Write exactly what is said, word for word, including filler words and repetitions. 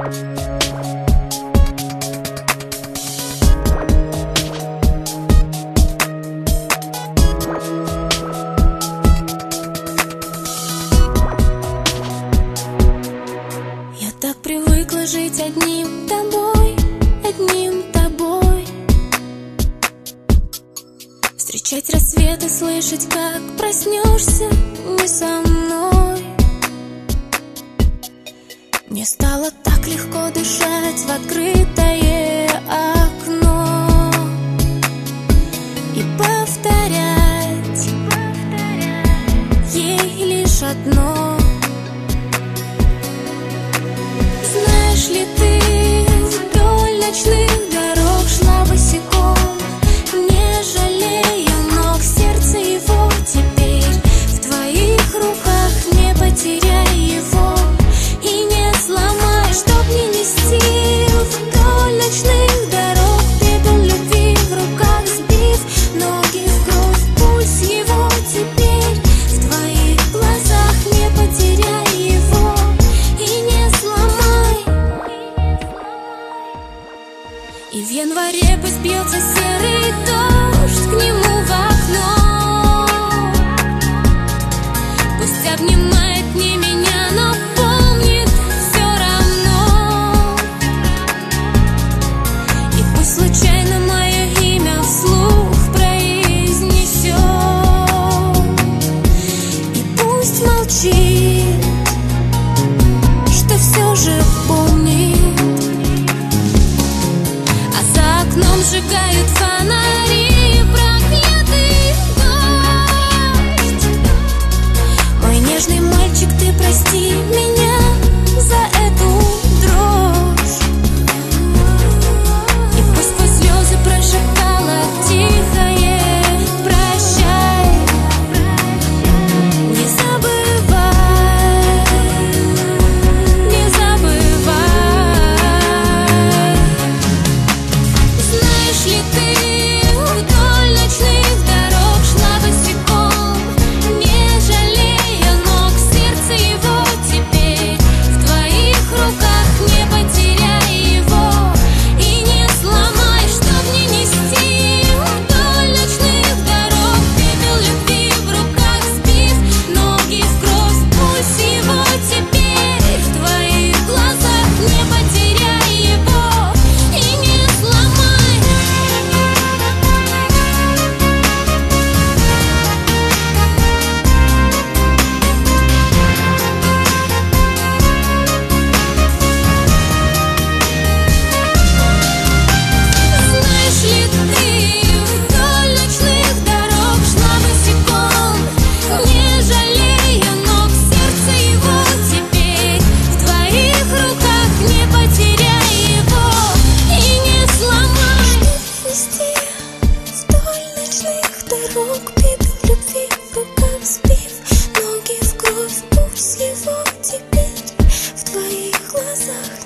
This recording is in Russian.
Я так привыкла жить одним тобой, одним тобой. Встречать рассвет и слышать, как проснешься не со мной. Мне стало так легко дышать в открытое окно и повторять ей лишь одно. Знаешь ли ты, вдоль ночных дорог шла босиком, не жалея ног, сердце его теперь в твоих руках. Не потеряй его и не сломай, чтоб не нести вдоль ночных дорог пепел любви в руках, сбив ноги в кровь. Пусть его теперь в твоих глазах. Не потеряй его и не сломай. И в январе пусть бьется серый дождь к нему в окно. Пусть обнимает не меня, но помнит все равно. И пусть случайно мое имя вслух произнесет, и пусть молчит, что все же помнит. А за окном сжигают фонари, проклятый дождь. Мой нежный мальчик, ты прости меня за эту дрожь. И пусть сквозь слезы прошептала тихое прощай. Не забывай, не забывай. Знаешь ли ты, вдоль ночных дорог шла босиком, не жалея ног, сердце его теперь в твоих руках. Не потеряй его и не сломай, чтоб не нести вдоль ночных дорог пепел любви в руках, сбив ноги в кровь. Пусть его теперь в твоих глазах. Не потеряй его и не сломай. Знаешь ли ты, вдоль ночных дорог шла босиком, не жалея ног, сердце его теперь в твоих руках. Не потеряй его и не сломай. Нести вдоль ночных дорог пепел любви в руках, сбив ноги в кровь. Пусть его теперь в твоих глазах.